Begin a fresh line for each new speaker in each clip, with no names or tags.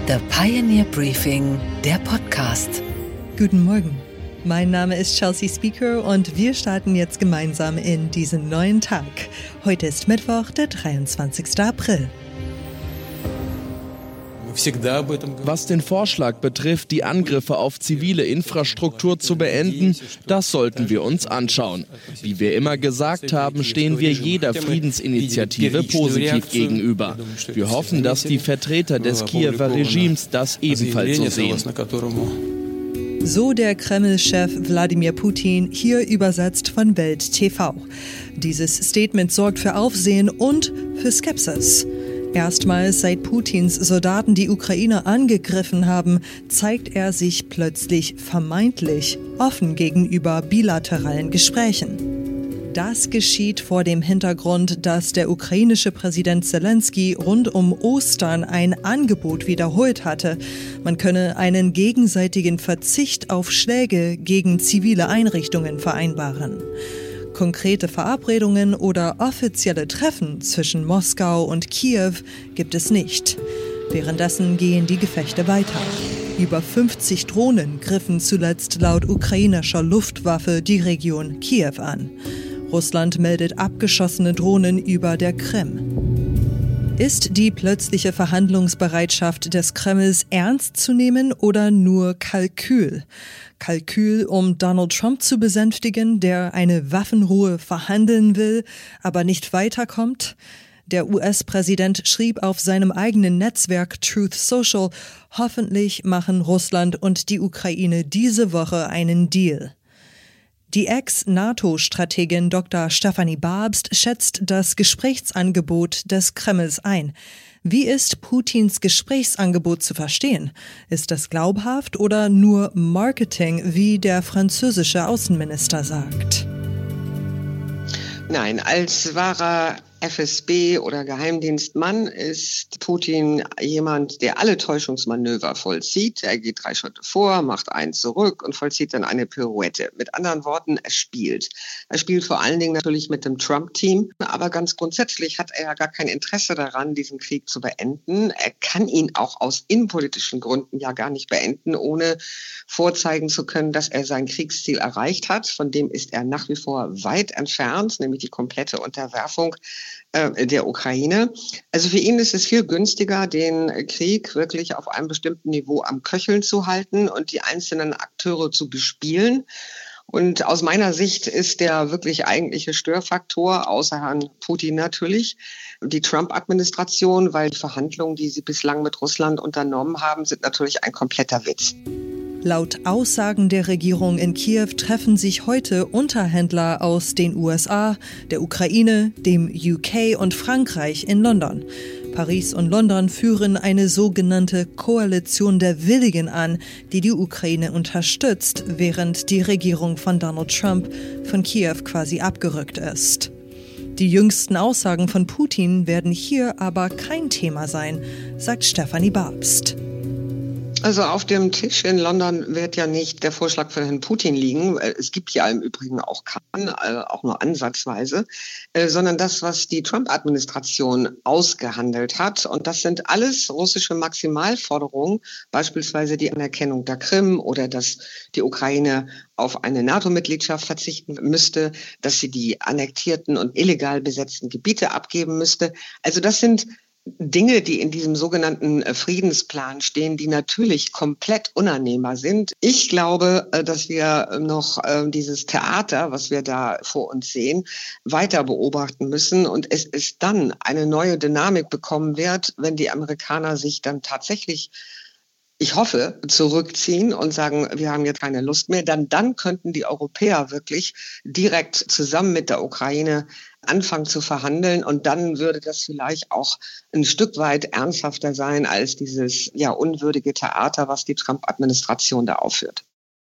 The Pioneer Briefing, der Podcast.
Guten Morgen, mein Name ist Chelsea Speaker und wir starten jetzt gemeinsam in diesen neuen Tag. Heute ist Mittwoch, der 23. April.
Was den Vorschlag betrifft, die Angriffe auf zivile Infrastruktur zu beenden, das sollten wir uns anschauen. Wie wir immer gesagt haben, stehen wir jeder Friedensinitiative positiv gegenüber. Wir hoffen, dass die Vertreter des Kiewer Regimes das ebenfalls so sehen.
So der Kreml-Chef Wladimir Putin, hier übersetzt von Welt TV. Dieses Statement sorgt für Aufsehen und für Skepsis. Erstmals seit Putins Soldaten die Ukraine angegriffen haben, zeigt er sich plötzlich vermeintlich offen gegenüber bilateralen Gesprächen. Das geschieht vor dem Hintergrund, dass der ukrainische Präsident Zelensky rund um Ostern ein Angebot wiederholt hatte. Man könne einen gegenseitigen Verzicht auf Schläge gegen zivile Einrichtungen vereinbaren. Konkrete Verabredungen oder offizielle Treffen zwischen Moskau und Kiew gibt es nicht. Währenddessen gehen die Gefechte weiter. Über 50 Drohnen griffen zuletzt laut ukrainischer Luftwaffe die Region Kiew an. Russland meldet abgeschossene Drohnen über der Krim. Ist die plötzliche Verhandlungsbereitschaft des Kremls ernst zu nehmen oder nur Kalkül? Kalkül, um Donald Trump zu besänftigen, der eine Waffenruhe verhandeln will, aber nicht weiterkommt? Der US-Präsident schrieb auf seinem eigenen Netzwerk Truth Social, hoffentlich machen Russland und die Ukraine diese Woche einen Deal. Die Ex-NATO-Strategin Dr. Stefanie Babst schätzt das Gesprächsangebot des Kremls ein. Wie ist Putins Gesprächsangebot zu verstehen? Ist das glaubhaft oder nur Marketing, wie der französische Außenminister sagt?
Nein, als wahrer FSB oder Geheimdienstmann ist Putin jemand, der alle Täuschungsmanöver vollzieht. Er geht 3 Schritte vor, macht einen zurück und vollzieht dann eine Pirouette. Mit anderen Worten, er spielt. Er spielt vor allen Dingen natürlich mit dem Trump-Team, aber ganz grundsätzlich hat er ja gar kein Interesse daran, diesen Krieg zu beenden. Er kann ihn auch aus innenpolitischen Gründen ja gar nicht beenden, ohne vorzeigen zu können, dass er sein Kriegsziel erreicht hat. Von dem ist er nach wie vor weit entfernt, nämlich die komplette Unterwerfung der Ukraine. Also für ihn ist es viel günstiger, den Krieg wirklich auf einem bestimmten Niveau am Köcheln zu halten und die einzelnen Akteure zu bespielen. Und aus meiner Sicht ist der wirklich eigentliche Störfaktor, außer Herrn Putin natürlich, die Trump-Administration, weil die Verhandlungen, die sie bislang mit Russland unternommen haben, sind natürlich ein kompletter Witz.
Laut Aussagen der Regierung in Kiew treffen sich heute Unterhändler aus den USA, der Ukraine, dem UK und Frankreich in London. Paris und London führen eine sogenannte Koalition der Willigen an, die die Ukraine unterstützt, während die Regierung von Donald Trump von Kiew quasi abgerückt ist. Die jüngsten Aussagen von Putin werden hier aber kein Thema sein, sagt Stefanie Babst.
Also auf dem Tisch in London wird ja nicht der Vorschlag von Herrn Putin liegen. Es gibt ja im Übrigen auch keinen, auch nur ansatzweise, sondern das, was die Trump-Administration ausgehandelt hat. Und das sind alles russische Maximalforderungen, beispielsweise die Anerkennung der Krim oder dass die Ukraine auf eine NATO-Mitgliedschaft verzichten müsste, dass sie die annektierten und illegal besetzten Gebiete abgeben müsste. Also das sind Dinge, die in diesem sogenannten Friedensplan stehen, die natürlich komplett unannehmbar sind. Ich glaube, dass wir noch dieses Theater, was wir da vor uns sehen, weiter beobachten müssen und es dann eine neue Dynamik bekommen wird, wenn die Amerikaner sich dann tatsächlich, ich hoffe, zurückziehen und sagen, wir haben jetzt keine Lust mehr, dann könnten die Europäer wirklich direkt zusammen mit der Ukraine anfangen zu verhandeln und dann würde das vielleicht auch ein Stück weit ernsthafter sein als dieses ja unwürdige Theater, was die Trump-Administration da aufführt.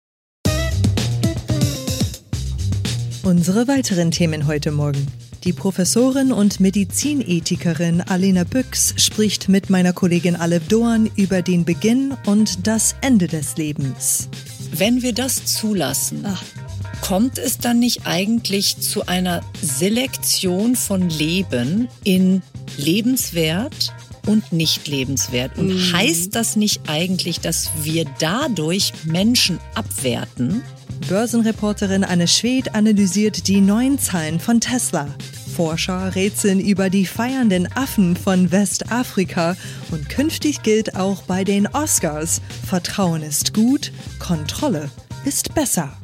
Unsere weiteren Themen heute Morgen. Die Professorin und Medizinethikerin Alena Büchs spricht mit meiner Kollegin Alef Doan über den Beginn und das Ende des Lebens.
Wenn wir das zulassen, kommt es dann nicht eigentlich zu einer Selektion von Leben in lebenswert und nicht lebenswert. Und heißt das nicht eigentlich, dass wir dadurch Menschen abwerten?
Börsenreporterin Anne Schwedt analysiert die neuen Zahlen von Tesla. Forscher rätseln über die feiernden Affen von Westafrika. Und künftig gilt auch bei den Oscars: Vertrauen ist gut, Kontrolle ist besser.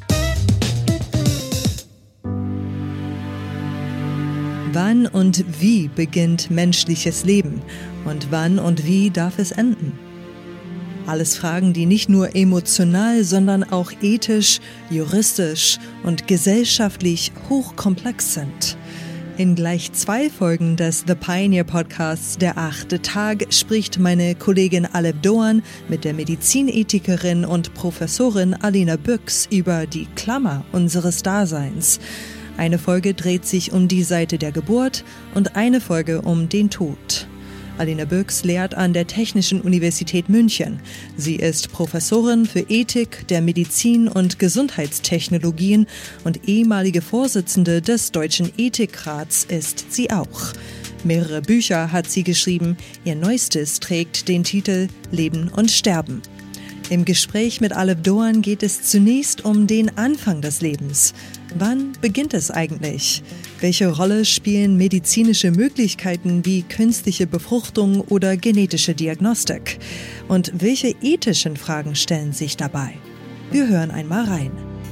Wann und wie beginnt menschliches Leben? Und wann und wie darf es enden? Alles Fragen, die nicht nur emotional, sondern auch ethisch, juristisch und gesellschaftlich hochkomplex sind. In gleich 2 Folgen des The Pioneer Podcasts Der 8. Tag spricht meine Kollegin Alep Doğan mit der Medizinethikerin und Professorin Alina Büchs über die Klammer unseres Daseins. Eine Folge dreht sich um die Seite der Geburt und eine Folge um den Tod. Alina Büchs lehrt an der Technischen Universität München. Sie ist Professorin für Ethik der Medizin- und Gesundheitstechnologien und ehemalige Vorsitzende des Deutschen Ethikrats ist sie auch. Mehrere Bücher hat sie geschrieben. Ihr neuestes trägt den Titel Leben und Sterben. Im Gespräch mit Alep Doğan geht es zunächst um den Anfang des Lebens. Wann beginnt es eigentlich? Welche Rolle spielen medizinische Möglichkeiten wie künstliche Befruchtung oder genetische Diagnostik? Und welche ethischen Fragen stellen sich dabei? Wir hören einmal rein.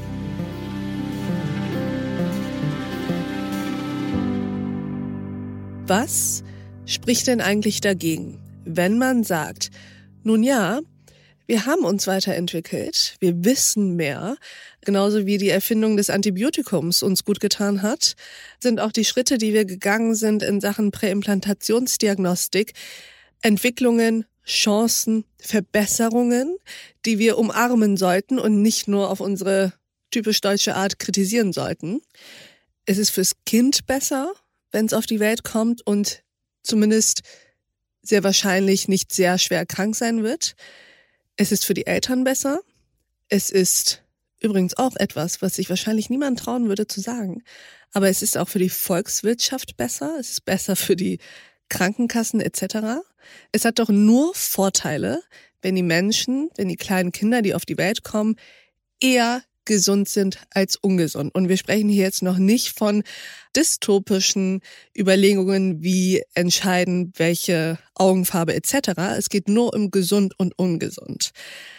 Was spricht denn eigentlich dagegen, wenn man sagt, nun ja, wir haben uns weiterentwickelt, wir wissen mehr, genauso wie die Erfindung des Antibiotikums uns gut getan hat, sind auch die Schritte, die wir gegangen sind in Sachen Präimplantationsdiagnostik, Entwicklungen, Chancen, Verbesserungen, die wir umarmen sollten und nicht nur auf unsere typisch deutsche Art kritisieren sollten. Es ist fürs Kind besser, wenn es auf die Welt kommt und zumindest sehr wahrscheinlich nicht sehr schwer krank sein wird. Es ist für die Eltern besser. Es ist übrigens auch etwas, was sich wahrscheinlich niemand trauen würde zu sagen. Aber es ist auch für die Volkswirtschaft besser. Es ist besser für die Krankenkassen etc. Es hat doch nur Vorteile, wenn die Menschen, wenn die kleinen Kinder, die auf die Welt kommen, eher gesund sind als ungesund. Und wir sprechen hier jetzt noch nicht von dystopischen Überlegungen wie entscheiden, welche Augenfarbe etc. Es geht nur um gesund und ungesund.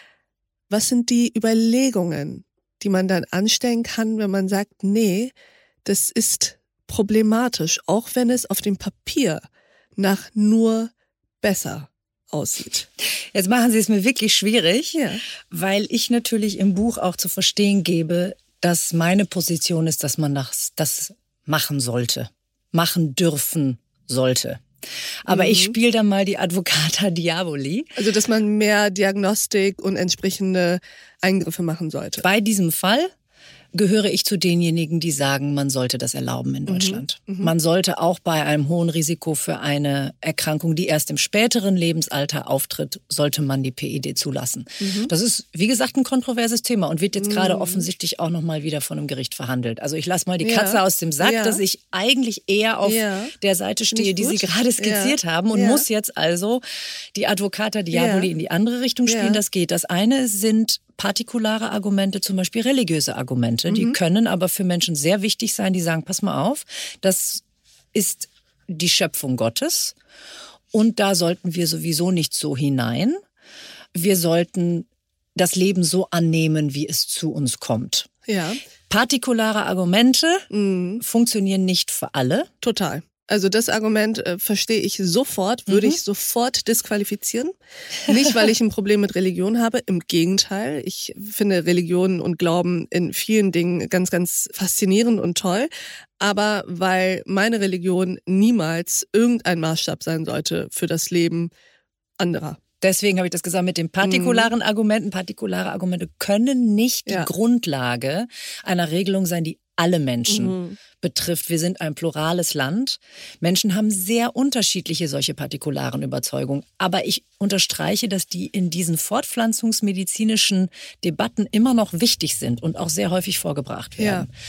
Was sind die Überlegungen, die man dann anstellen kann, wenn man sagt, nee, das ist problematisch, auch wenn es auf dem Papier nach nur besser aussieht.
Jetzt machen Sie es mir wirklich schwierig, weil ich natürlich im Buch auch zu verstehen gebe, dass meine Position ist, dass man das machen sollte, machen dürfen sollte. Aber ich spiele dann mal die Advocata Diaboli.
Also, dass man mehr Diagnostik und entsprechende Eingriffe machen sollte.
Bei diesem Fall gehöre ich zu denjenigen, die sagen, man sollte das erlauben in Deutschland. Man sollte auch bei einem hohen Risiko für eine Erkrankung, die erst im späteren Lebensalter auftritt, sollte man die PID zulassen. Das ist, wie gesagt, ein kontroverses Thema und wird jetzt gerade offensichtlich auch nochmal wieder von einem Gericht verhandelt. Also ich lasse mal die Katze aus dem Sack, dass ich eigentlich eher auf der Seite stehe, die Sie gerade skizziert haben und muss jetzt also die Advocata Diaboli in die andere Richtung spielen. Das geht. Das eine sind partikulare Argumente, zum Beispiel religiöse Argumente, die können aber für Menschen sehr wichtig sein, die sagen, pass mal auf, das ist die Schöpfung Gottes und da sollten wir sowieso nicht so hinein. Wir sollten das Leben so annehmen, wie es zu uns kommt.
Ja.
Partikulare Argumente funktionieren nicht für alle.
Total. Also das Argument verstehe ich sofort, würde ich sofort disqualifizieren. Nicht, weil ich ein Problem mit Religion habe, im Gegenteil. Ich finde Religion und Glauben in vielen Dingen ganz, ganz faszinierend und toll. Aber weil meine Religion niemals irgendein Maßstab sein sollte für das Leben anderer.
Deswegen habe ich das gesagt mit den partikularen Argumenten. Partikulare Argumente können nicht die Grundlage einer Regelung sein, die alle Menschen betrifft. Wir sind ein plurales Land. Menschen haben sehr unterschiedliche solche partikularen Überzeugungen. Aber ich unterstreiche, dass die in diesen fortpflanzungsmedizinischen Debatten immer noch wichtig sind und auch sehr häufig vorgebracht werden. Ja.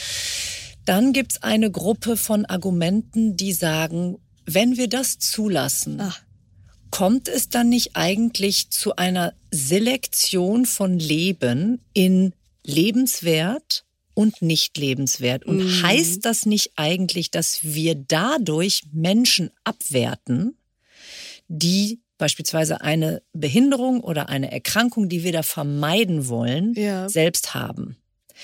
Dann gibt es eine Gruppe von Argumenten, die sagen, wenn wir das zulassen kommt es dann nicht eigentlich zu einer Selektion von Leben in lebenswert und nicht lebenswert? Und heißt das nicht eigentlich, dass wir dadurch Menschen abwerten, die beispielsweise eine Behinderung oder eine Erkrankung, die wir da vermeiden wollen, selbst haben?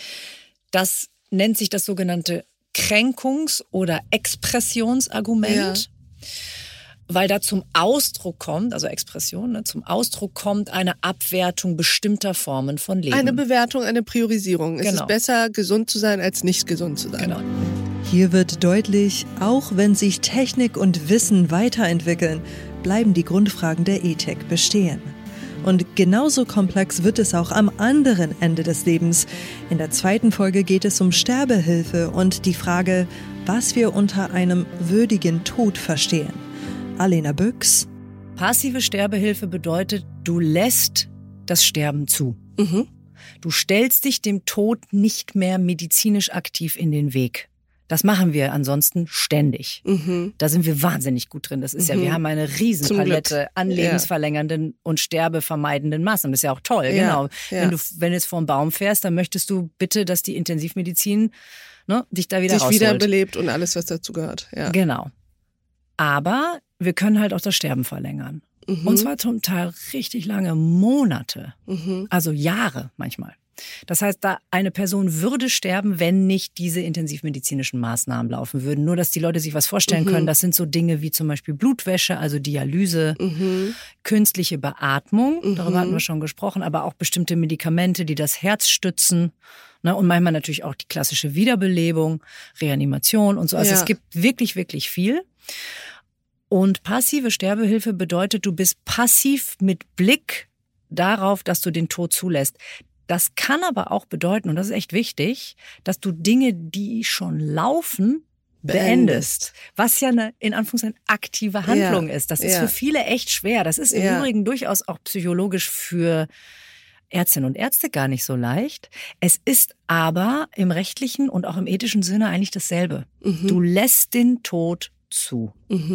Das nennt sich das sogenannte Kränkungs- oder Expressionsargument. Weil da zum Ausdruck kommt, also Expression, ne, zum Ausdruck kommt eine Abwertung bestimmter Formen von Leben.
Eine Bewertung, eine Priorisierung. Genau. Es ist besser, gesund zu sein, als nicht gesund zu sein.
Genau.
Hier wird deutlich, auch wenn sich Technik und Wissen weiterentwickeln, bleiben die Grundfragen der Ethik bestehen. Und genauso komplex wird es auch am anderen Ende des Lebens. In der 2. Folge geht es um Sterbehilfe und die Frage, was wir unter einem würdigen Tod verstehen. Alena Büchs.
Passive Sterbehilfe bedeutet, du lässt das Sterben zu. Du stellst dich dem Tod nicht mehr medizinisch aktiv in den Weg. Das machen wir ansonsten ständig. Da sind wir wahnsinnig gut drin. Das ist ja, wir haben eine Riesenpalette an lebensverlängernden und sterbevermeidenden Maßnahmen. Das ist ja auch toll, genau. Ja. Wenn du jetzt vor einen Baum fährst, dann möchtest du bitte, dass die Intensivmedizin dich da wieder rausholt.
Wiederbelebt und alles, was dazu gehört. Ja.
Genau. Aber wir können halt auch das Sterben verlängern. Und zwar zum Teil richtig lange Monate, also Jahre manchmal. Das heißt, da eine Person würde sterben, wenn nicht diese intensivmedizinischen Maßnahmen laufen würden. Nur, dass die Leute sich was vorstellen können. Das sind so Dinge wie zum Beispiel Blutwäsche, also Dialyse, künstliche Beatmung, darüber hatten wir schon gesprochen, aber auch bestimmte Medikamente, die das Herz stützen. Ne, und manchmal natürlich auch die klassische Wiederbelebung, Reanimation und so. Also es gibt wirklich, wirklich viel. Und passive Sterbehilfe bedeutet, du bist passiv mit Blick darauf, dass du den Tod zulässt. Das kann aber auch bedeuten, und das ist echt wichtig, dass du Dinge, die schon laufen, beendest. Was ja eine, in Anführungszeichen, aktive Handlung ist. Das ist für viele echt schwer. Das ist im Übrigen durchaus auch psychologisch für Ärztinnen und Ärzte gar nicht so leicht. Es ist aber im rechtlichen und auch im ethischen Sinne eigentlich dasselbe. Du lässt den Tod zu.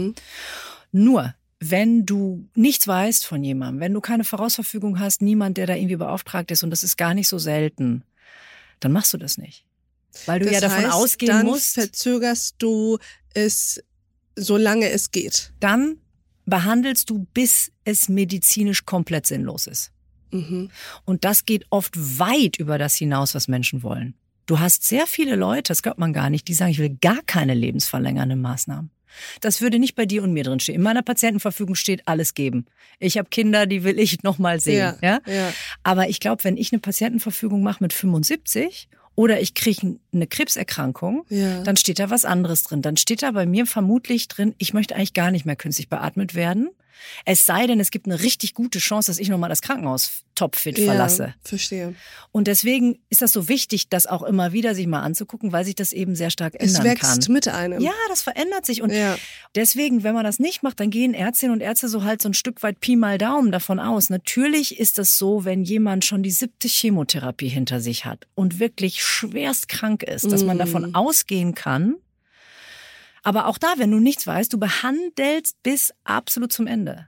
Nur, wenn du nichts weißt von jemandem, wenn du keine Vorausverfügung hast, niemand, der da irgendwie beauftragt ist, und das ist gar nicht so selten, dann machst du das nicht. Weil du davon ausgehen musst.
Dann verzögerst du es, solange es geht.
Dann behandelst du, bis es medizinisch komplett sinnlos ist. Und das geht oft weit über das hinaus, was Menschen wollen. Du hast sehr viele Leute, das glaubt man gar nicht, die sagen, ich will gar keine lebensverlängernden Maßnahmen. Das würde nicht bei dir und mir drin stehen. In meiner Patientenverfügung steht alles geben. Ich habe Kinder, die will ich noch mal sehen. Ja? Aber ich glaube, wenn ich eine Patientenverfügung mache mit 75 oder ich kriege eine Krebserkrankung, dann steht da was anderes drin. Dann steht da bei mir vermutlich drin, ich möchte eigentlich gar nicht mehr künstlich beatmet werden. Es sei denn, es gibt eine richtig gute Chance, dass ich nochmal das Krankenhaus topfit verlasse.
Verstehe.
Und deswegen ist das so wichtig, das auch immer wieder sich mal anzugucken, weil sich das eben sehr stark ändern kann.
Es wächst mit einem.
Ja, das verändert sich. Und deswegen, wenn man das nicht macht, dann gehen Ärztinnen und Ärzte so halt so ein Stück weit Pi mal Daumen davon aus. Natürlich ist es so, wenn jemand schon die 7. Chemotherapie hinter sich hat und wirklich schwerst krank ist, dass man davon ausgehen kann. Aber auch da, wenn du nichts weißt, du behandelst bis absolut zum Ende.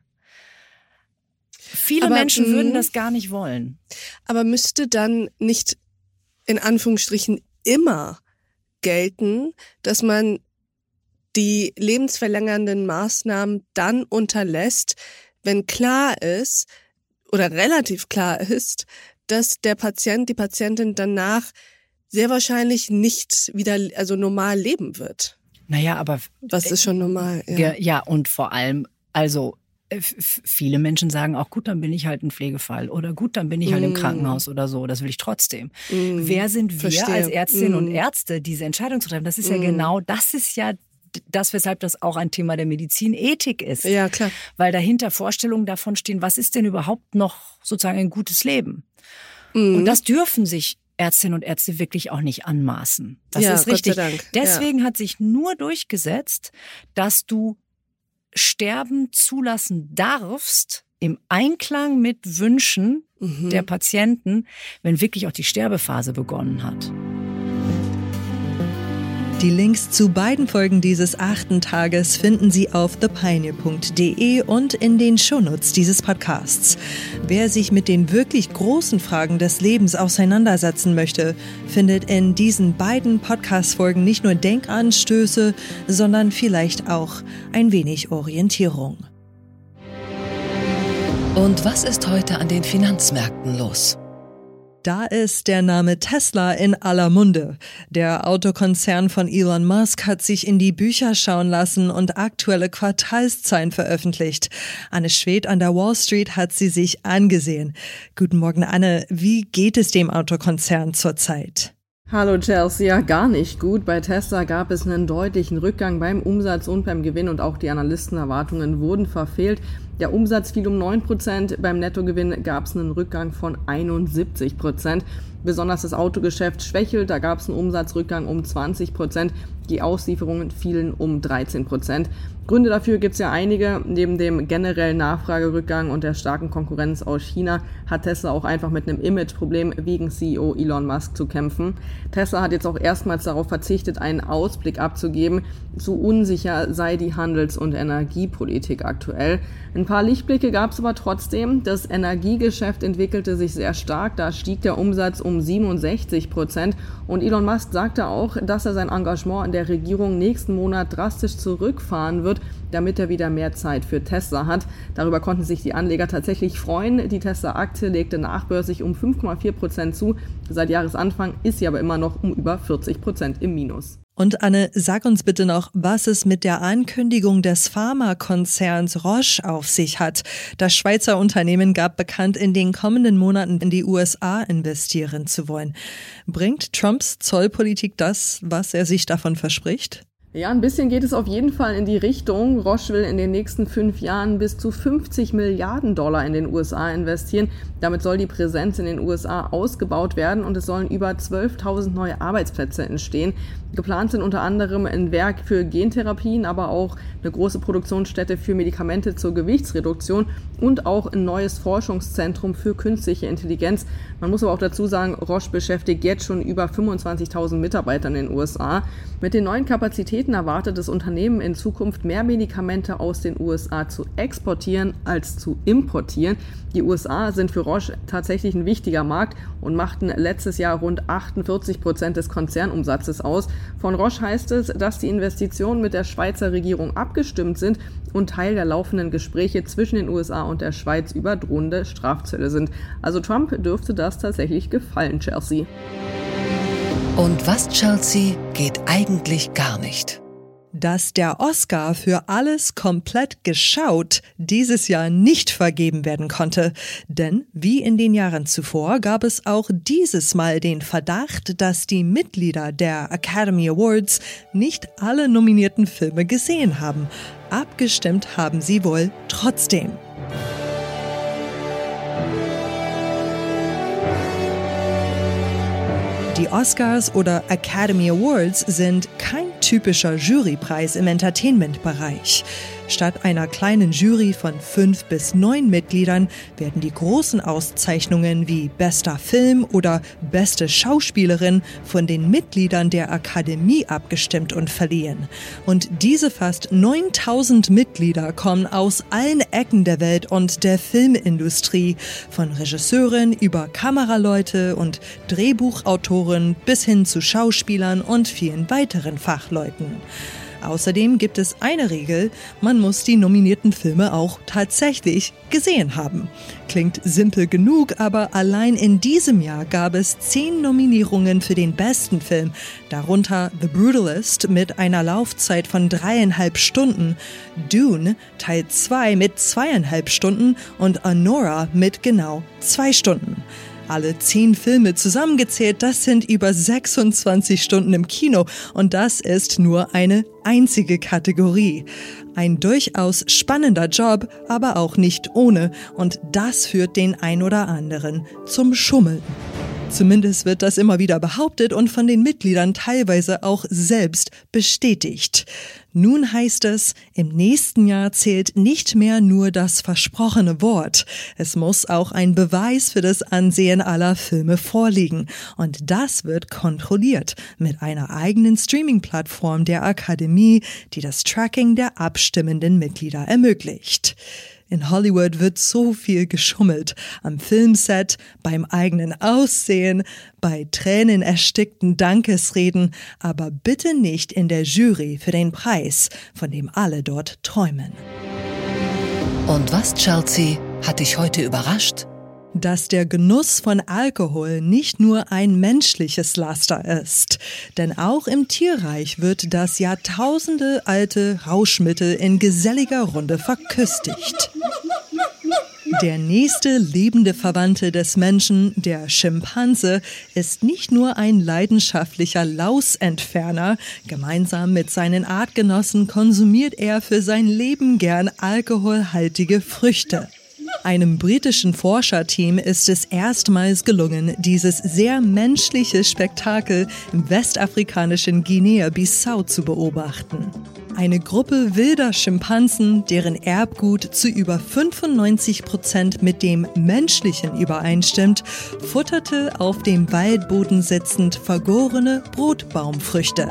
Viele Menschen würden das gar nicht wollen.
Aber müsste dann nicht in Anführungsstrichen immer gelten, dass man die lebensverlängernden Maßnahmen dann unterlässt, wenn klar ist oder relativ klar ist, dass der Patient, die Patientin danach sehr wahrscheinlich nicht wieder, also normal leben wird?
Naja, aber
was ist schon normal?
Ja, und vor allem, also viele Menschen sagen auch, gut, dann bin ich halt ein Pflegefall oder gut, dann bin ich halt im Krankenhaus oder so, das will ich trotzdem. Wer sind wir als Ärztinnen und Ärzte, diese Entscheidung zu treffen? Das ist ja genau, das ist ja das, weshalb das auch ein Thema der Medizinethik ist.
Ja, klar.
Weil dahinter Vorstellungen davon stehen, was ist denn überhaupt noch sozusagen ein gutes Leben? Und das dürfen sich Ärztinnen und Ärzte wirklich auch nicht anmaßen. Das ist richtig.
Gott sei Dank.
Deswegen hat sich nur durchgesetzt, dass du Sterben zulassen darfst im Einklang mit Wünschen der Patienten, wenn wirklich auch die Sterbephase begonnen hat.
Die Links zu beiden Folgen dieses 8. Tages finden Sie auf thepioneer.de und in den Shownotes dieses Podcasts. Wer sich mit den wirklich großen Fragen des Lebens auseinandersetzen möchte, findet in diesen beiden Podcast-Folgen nicht nur Denkanstöße, sondern vielleicht auch ein wenig Orientierung.
Und was ist heute an den Finanzmärkten los?
Da ist der Name Tesla in aller Munde. Der Autokonzern von Elon Musk hat sich in die Bücher schauen lassen und aktuelle Quartalszahlen veröffentlicht. Anne Schwedt an der Wall Street hat sie sich angesehen. Guten Morgen, Anne. Wie geht es dem Autokonzern zurzeit?
Hallo Chelsea, ja gar nicht gut. Bei Tesla gab es einen deutlichen Rückgang beim Umsatz und beim Gewinn und auch die Analystenerwartungen wurden verfehlt. Der Umsatz fiel um 9%, beim Nettogewinn gab es einen Rückgang von 71%. Besonders das Autogeschäft schwächelt, da gab es einen Umsatzrückgang um 20%, die Auslieferungen fielen um 13%. Gründe dafür gibt es ja einige. Neben dem generellen Nachfragerückgang und der starken Konkurrenz aus China hat Tesla auch einfach mit einem Imageproblem wegen CEO Elon Musk zu kämpfen. Tesla hat jetzt auch erstmals darauf verzichtet, einen Ausblick abzugeben. Zu unsicher sei die Handels- und Energiepolitik aktuell. Ein paar Lichtblicke gab es aber trotzdem. Das Energiegeschäft entwickelte sich sehr stark. Da stieg der Umsatz um 67%. Und Elon Musk sagte auch, dass er sein Engagement in der Regierung nächsten Monat drastisch zurückfahren wird, damit er wieder mehr Zeit für Tesla hat. Darüber konnten sich die Anleger tatsächlich freuen. Die Tesla-Aktie legte nachbörslich um 5,4% zu. Seit Jahresanfang ist sie aber immer noch um über 40% im Minus.
Und Anne, sag uns bitte noch, was es mit der Ankündigung des Pharmakonzerns Roche auf sich hat. Das Schweizer Unternehmen gab bekannt, in den kommenden Monaten in die USA investieren zu wollen. Bringt Trumps Zollpolitik das, was er sich davon verspricht?
Ja, ein bisschen geht es auf jeden Fall in die Richtung. Roche will in den nächsten 5 Jahren bis zu $50 Milliarden in den USA investieren. Damit soll die Präsenz in den USA ausgebaut werden und es sollen über 12.000 neue Arbeitsplätze entstehen. Geplant sind unter anderem ein Werk für Gentherapien, aber auch eine große Produktionsstätte für Medikamente zur Gewichtsreduktion und auch ein neues Forschungszentrum für künstliche Intelligenz. Man muss aber auch dazu sagen, Roche beschäftigt jetzt schon über 25.000 Mitarbeiter in den USA. Mit den neuen Kapazitäten erwartet das Unternehmen in Zukunft mehr Medikamente aus den USA zu exportieren als zu importieren. Die USA sind für Roche tatsächlich ein wichtiger Markt und machten letztes Jahr rund 48% des Konzernumsatzes aus. Von Roche heißt es, dass die Investitionen mit der Schweizer Regierung abgestimmt sind und Teil der laufenden Gespräche zwischen den USA und der Schweiz über drohende Strafzölle sind. Also Trump dürfte das tatsächlich gefallen, Chelsea.
Und was, Chelsea, geht eigentlich gar nicht?
Dass der Oscar für Alles komplett geschaut dieses Jahr nicht vergeben werden konnte. Denn wie in den Jahren zuvor gab es auch dieses Mal den Verdacht, dass die Mitglieder der Academy Awards nicht alle nominierten Filme gesehen haben. Abgestimmt haben sie wohl trotzdem. Die Oscars oder Academy Awards sind kein typischer Jurypreis im Entertainment-Bereich. Statt einer kleinen Jury von 5 bis 9 Mitgliedern werden die großen Auszeichnungen wie bester Film oder beste Schauspielerin von den Mitgliedern der Akademie abgestimmt und verliehen. Und diese fast 9.000 Mitglieder kommen aus allen Ecken der Welt und der Filmindustrie, von Regisseuren über Kameraleute und Drehbuchautoren bis hin zu Schauspielern und vielen weiteren Fachleuten. Außerdem gibt es eine Regel, man muss die nominierten Filme auch tatsächlich gesehen haben. Klingt simpel genug, aber allein in diesem Jahr gab es 10 Nominierungen für den besten Film, darunter The Brutalist mit einer Laufzeit von 3,5 Stunden, Dune Teil 2 mit 2,5 Stunden und Anora mit genau 2 Stunden. Alle 10 Filme zusammengezählt, das sind über 26 Stunden im Kino und das ist nur eine einzige Kategorie. Ein durchaus spannender Job, aber auch nicht ohne und das führt den ein oder anderen zum Schummeln. Zumindest wird das immer wieder behauptet und von den Mitgliedern teilweise auch selbst bestätigt. Nun heißt es, im nächsten Jahr zählt nicht mehr nur das versprochene Wort. Es muss auch ein Beweis für das Ansehen aller Filme vorliegen. Und das wird kontrolliert mit einer eigenen Streaming-Plattform der Akademie, die das Tracking der abstimmenden Mitglieder ermöglicht. In Hollywood wird so viel geschummelt. Am Filmset, beim eigenen Aussehen, bei tränenerstickten Dankesreden, aber bitte nicht in der Jury für den Preis, von dem alle dort träumen.
Und was, Chelsea, hat dich heute überrascht?
Dass der Genuss von Alkohol nicht nur ein menschliches Laster ist. Denn auch im Tierreich wird das jahrtausendealte Rauschmittel in geselliger Runde verköstigt. Der nächste lebende Verwandte des Menschen, der Schimpanse, ist nicht nur ein leidenschaftlicher Lausentferner. Gemeinsam mit seinen Artgenossen konsumiert er für sein Leben gern alkoholhaltige Früchte. Einem britischen Forscherteam ist es erstmals gelungen, dieses sehr menschliche Spektakel im westafrikanischen Guinea-Bissau zu beobachten. Eine Gruppe wilder Schimpansen, deren Erbgut zu über 95% mit dem menschlichen übereinstimmt, futterte auf dem Waldboden sitzend vergorene Brotbaumfrüchte.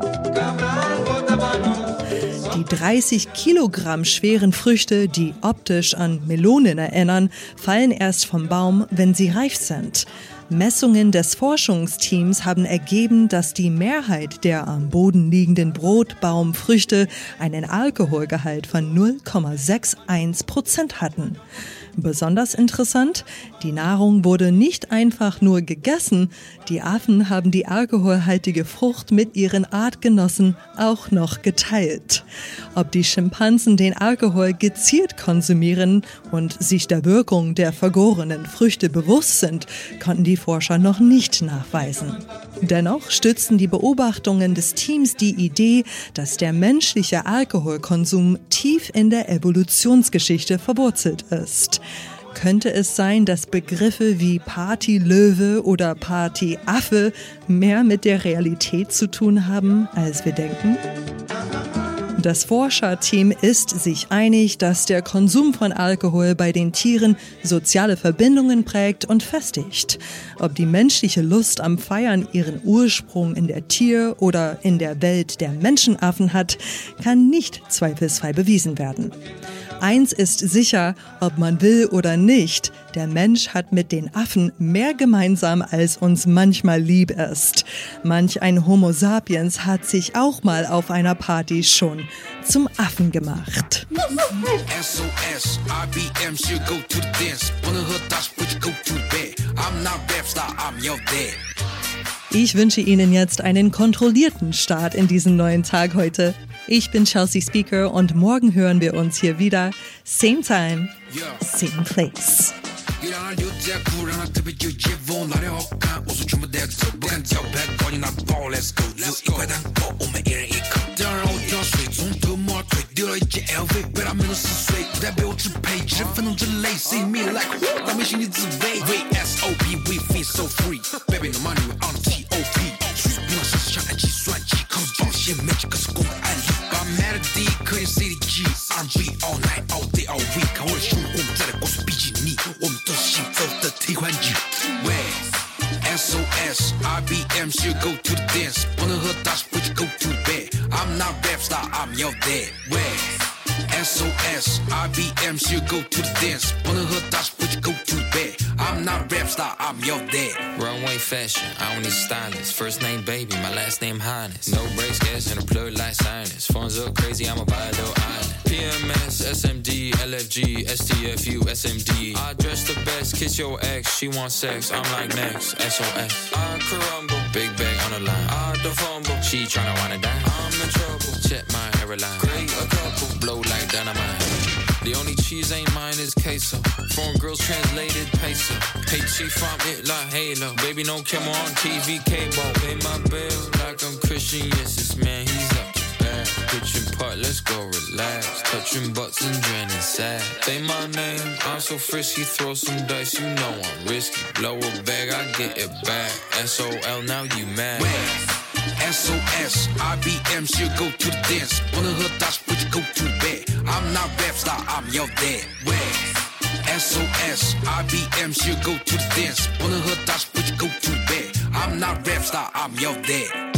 Die 30 Kilogramm schweren Früchte, die optisch an Melonen erinnern, fallen erst vom Baum, wenn sie reif sind. Messungen des Forschungsteams haben ergeben, dass die Mehrheit der am Boden liegenden Brotbaumfrüchte einen Alkoholgehalt von 0,61% hatten. Besonders interessant, die Nahrung wurde nicht einfach nur gegessen, die Affen haben die alkoholhaltige Frucht mit ihren Artgenossen auch noch geteilt. Ob die Schimpansen den Alkohol gezielt konsumieren und sich der Wirkung der vergorenen Früchte bewusst sind, konnten die Forscher noch nicht nachweisen. Dennoch stützen die Beobachtungen des Teams die Idee, dass der menschliche Alkoholkonsum tief in der Evolutionsgeschichte verwurzelt ist. Könnte es sein, dass Begriffe wie Partylöwe oder Partyaffe mehr mit der Realität zu tun haben, als wir denken? Das Forscherteam ist sich einig, dass der Konsum von Alkohol bei den Tieren soziale Verbindungen prägt und festigt. Ob die menschliche Lust am Feiern ihren Ursprung in der Tier- oder in der Welt der Menschenaffen hat, kann nicht zweifelsfrei bewiesen werden. Eins ist sicher, ob man will oder nicht, der Mensch hat mit den Affen mehr gemeinsam, als uns manchmal lieb ist. Manch ein Homo sapiens hat sich auch mal auf einer Party schon zum Affen gemacht.
SOS, IBM should go to the dance. One of her thoughts would you go to the bed. I'm not rap star, I'm your dad.
Ich wünsche Ihnen jetzt einen kontrollierten Start in diesen neuen Tag heute. Ich bin Chelsea Speaker und morgen hören wir uns hier wieder. Same time, same place.
Couldn't see the G, R&B all night, all day, all week. 我的胸我们再来告诉比基尼，我们都是行走的替换句。喂 SOS, IBM should go to the dance. One of her thoughts would you go to the bed. I'm not rap star, I'm your dad.喂 SOS, IBM should go to the dance. One of her thoughts would you go to the bed. I'm not rap star, I'm your dad.
Runway fashion, I don't need stylist. First name baby, my last name Highness. No brakes, gas, and a plug like sinus. Phones up crazy, I'ma buy a little island. PMS, SMD, LFG, STFU, SMD. I dress the best, kiss your ex, she wants sex. I'm like next, SOS. I crumble, big bag on the line. I the fumble, she tryna wind it down. I'm in trouble, check my hairline. Create a couple, blow like dynamite. The only cheese ain't mine is queso. Foreign girls translated peso. Hey, she from it like Halo. Baby, no camera on TV cable. Pay my bill like I'm Christian. Yes, this man, he's up to bad. rap. Pitching part, let's go relax. Touching butts and draining sad. Say my name, I'm so frisky. Throw some dice, you know I'm risky. Blow a bag, I get it back. SOL, now you mad.
SOS, IBM should go to the dance. One of her thoughts, would you go to bed? I'm not rap star, I'm your dad. SOS, IBM should go to the dance. One of her thoughts, would you go to bed? I'm not rap star, I'm your dad.